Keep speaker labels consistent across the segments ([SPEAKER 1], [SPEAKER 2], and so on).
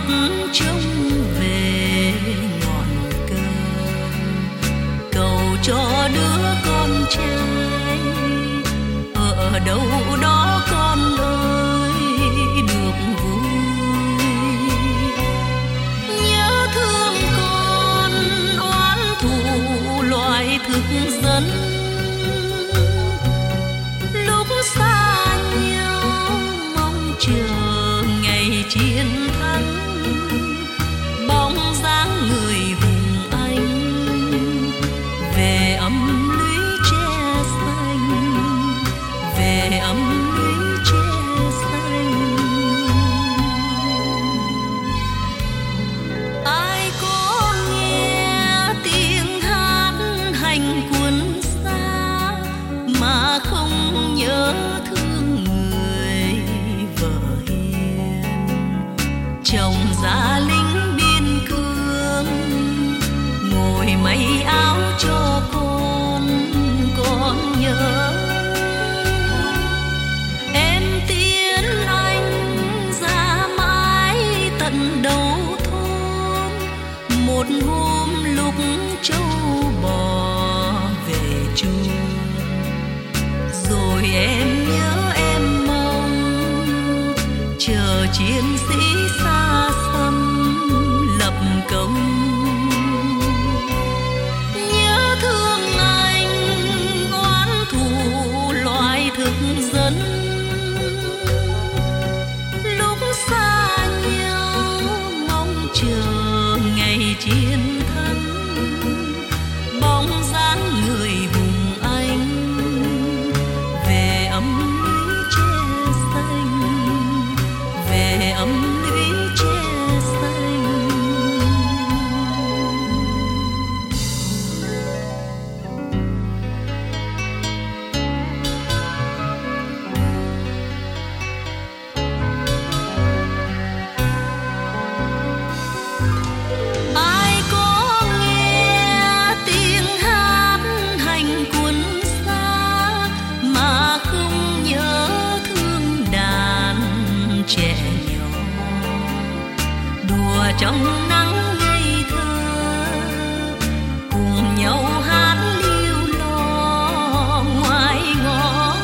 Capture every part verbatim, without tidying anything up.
[SPEAKER 1] mắt trông về ngọn cờ, cầu cho đứa con trai ở đâu đó con ơi được vui. Nhớ thương con oán thù loài thực dân, lúc xa nhau mong chờ ngày chiến thắng. Bóng dáng người hùng anh về ấm lũy tre xanh, về ấm lũy tre xanh. Ai có nghe tiếng hát hành quân xa mà không nhớ thương người vợ hiền, chồng gia lính biên cương ngồi may áo cho con, con nhớ. Em tiến anh ra mãi tận đầu thôn, một hôm lúc trâu bò về chuồng, rồi em nhớ em mong chờ chiến sĩ xa xăm lập công. Nhớ thương anh oán thù loài thực dân, lúc xa nhau mong chờ ngày chiến thắng. Bóng dáng người hùng anh về ấm lũy tre xanh, về ấm lũy tre xanh. Ai có nghe tiếng hát hành quân xa mà không nhớ thương đàn trẻ nhỏ đùa trong nắng ngây thơ, cùng nhau hát liêu lo ngoài ngõ.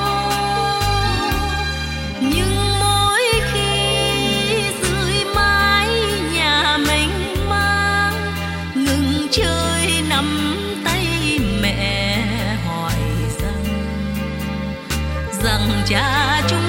[SPEAKER 1] Nhưng mỗi khi dưới mái nhà mênh mang ngừng chơi nắm tay mẹ hỏi rằng rằng cha chúng